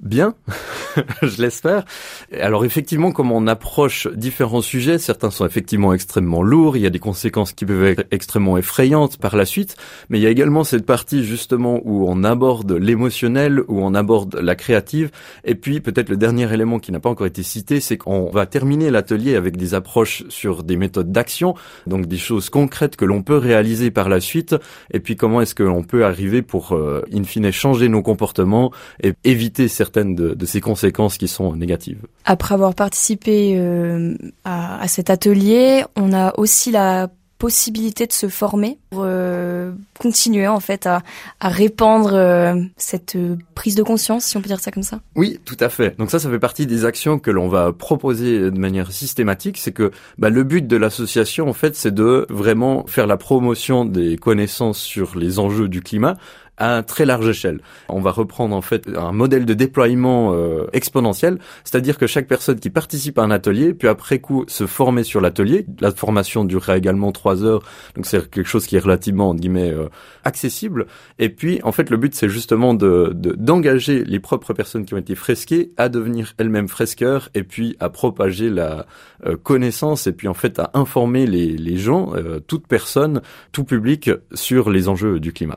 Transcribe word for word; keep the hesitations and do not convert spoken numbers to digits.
bien, je l'espère. Alors effectivement, comme on approche différents sujets, certains sont effectivement extrêmement lourds, il y a des conséquences qui peuvent être extrêmement effrayantes par la suite, mais il y a également cette partie justement où on aborde l'émotionnel, où on aborde la créative, et puis peut-être le dernier élément qui n'a pas encore été cité, c'est qu'on va terminer l'atelier avec des approches sur des méthodes d'action, donc des choses concrètes que l'on peut réaliser par la suite, et puis comment est-ce que l'on peut arriver pour, euh, in fine, changer nos comportements et éviter certaines de, de ces conséquences qui sont négatives. Après avoir participé euh, à, à cet atelier, on a aussi la possibilité de se former pour euh, continuer en fait à, à répandre euh, cette euh, prise de conscience, si on peut dire ça comme ça. Oui, tout à fait. Donc ça, ça fait partie des actions que l'on va proposer de manière systématique. C'est que bah, le but de l'association, en fait, c'est de vraiment faire la promotion des connaissances sur les enjeux du climat à très large échelle. On va reprendre en fait un modèle de déploiement euh, exponentiel, c'est-à-dire que chaque personne qui participe à un atelier peut après coup se former sur l'atelier. La formation durera également trois heures, donc c'est quelque chose qui est relativement, entre guillemets, euh, accessible. Et puis, en fait, le but, c'est justement de, de d'engager les propres personnes qui ont été fresquées à devenir elles-mêmes fresqueurs et puis à propager la euh, connaissance et puis en fait à informer les, les gens, euh, toute personne, tout public sur les enjeux du climat.